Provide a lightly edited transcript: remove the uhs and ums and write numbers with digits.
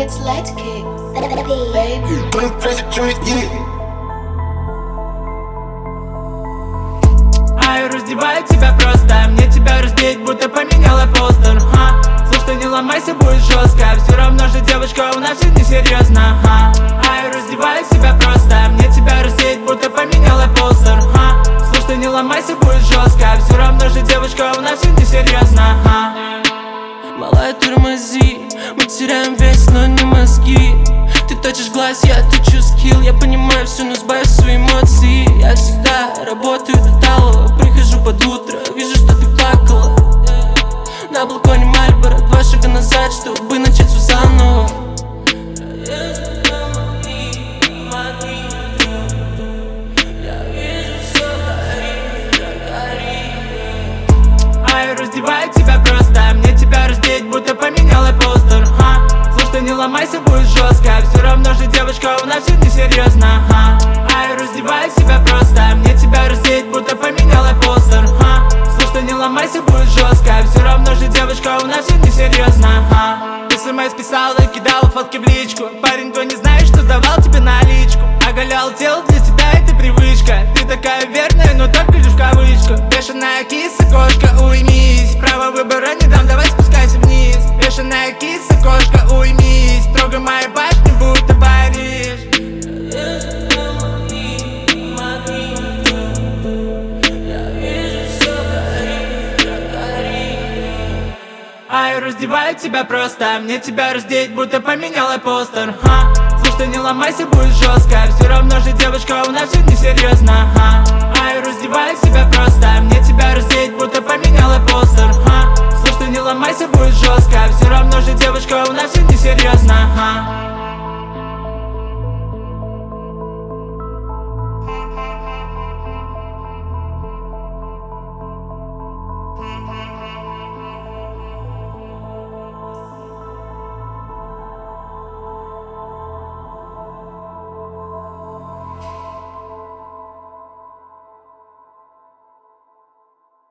It's light kick, baby. Ай, раздеваю тебя просто, мне тебя раздеть, будто поменяла постер. Слушай, ты не ломайся, будет жестко, все равно же девочка, у нас все несерьезно. Ай, раздеваю тебя просто, мне тебя раздеть, будто поменяла постер. Слушай, ты не ломайся, будет жестко, все равно же девочка, у нас все несерьезно. Малая, тормози, мы теряем вес, но не мозги. Ты точишь глаз, я точу скилл. Я понимаю все, но сбавь свои эмоции. Я всегда работаю до талого. Прихожу под утро, вижу, что ты плакала. На балконе Мальборо, 2 шага назад, чтобы начать все заново. Ай, раздеваю тебя просто, мне тебя раздеть, будто поменяла постер. Слушай, ты не ломайся, будет жестко, все равно же девочка, у нас все несерьезно. Ай, раздеваю тебя просто, мне тебя раздеть, будто поменяла постер. Слушай, ты не ломайся, будет жестко, все равно же девочка, у нас все несерьезно. СМС писала, кидала фотки в личку. Парень, то не знаешь, что давал тебе наличку. Оголял тело, для тебя это привычка. Ты такая верная, но только лишь в кавычках. Бешеная киса, кошка, уймись. Право выбора не дам, давай спускайся вниз. Бешеная киса, кошка, уймись. Строго моя башня, будто Париж. Ай, раздеваю тебя просто, мне тебя раздеть, будто поменяла постер. Слушай, ты не ломайся, будет жестко, все равно же девочка, у нас все несерьезно. Ай, раздеваю тебя просто, мне тебя раздеть, будто поменяла постер. Слушай, ты не ломайся, будет жестко,